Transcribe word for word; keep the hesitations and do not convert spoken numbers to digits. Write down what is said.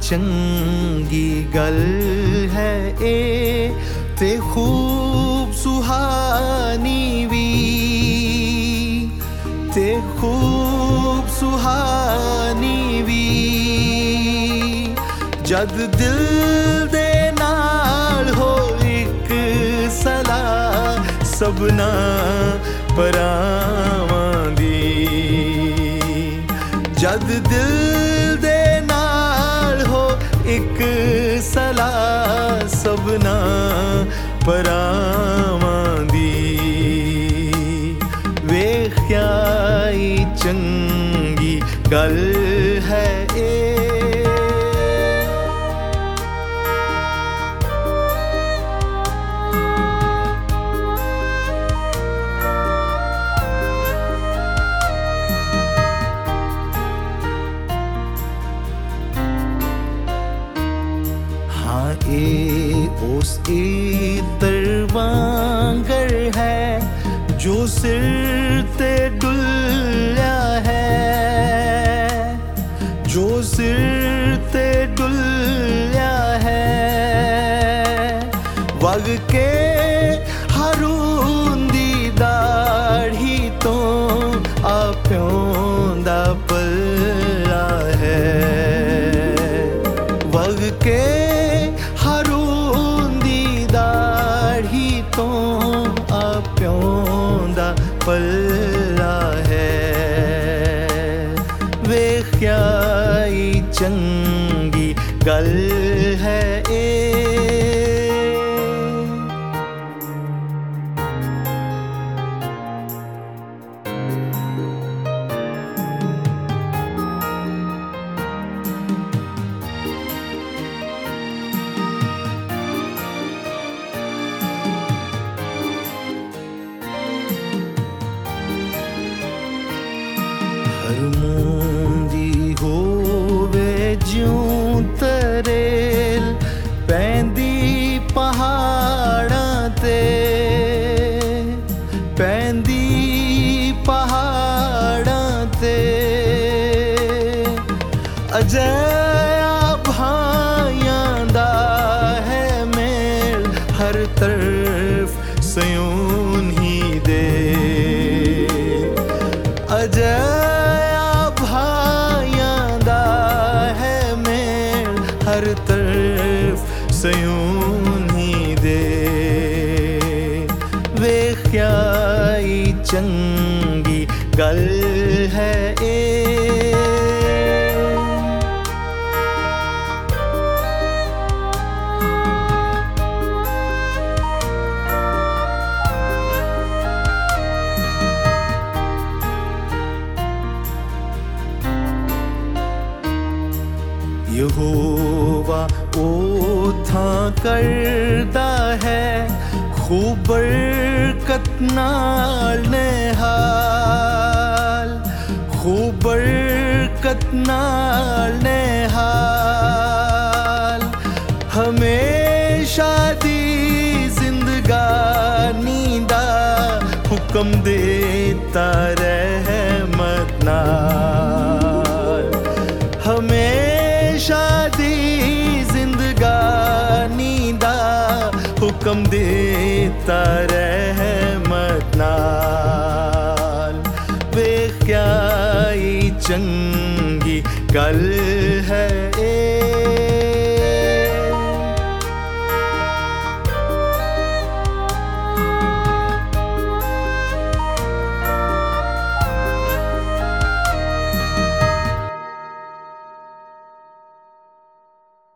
चंगी गल है ए ते खूब सुहानी वी ते खूब सुहानी वी जद दिल दे नाल हो एक सला सबना परावां दी जद दिल दे नाल हो एक सला सबना परावां दी वेख्या ई चंगी गल है ए ए उस इतर वांगर है जो सिर ते डुल्या है जो सिर ते डुल्या है वग के हारून दी दाढ़ी तो आप्यों दा पल्ला है वग के तो आप्यों दा पल्ला है वेख्या ई चंगी गल है ए हरमूंदी होवे ज्यों तरेल पैंदी पहाड़ां ते पैंदी पहाड़ां ते अजया भाइयां दा है मेल हर तरफ सयूं ही दे अजय हर तरफ सयूं ही दे वेख्या ई चंगी गल है ए यहोवा ओथां करदा है खूब बरकत नाल निहाल खूब बरकत नाल निहाल हमेशा दी जिंदगानी दा हुक्म देता रहमत नाल हमेशा दी जिंदगानी दा हुक्म देता रहमत नाल वेख्या ई चंगी गल है ए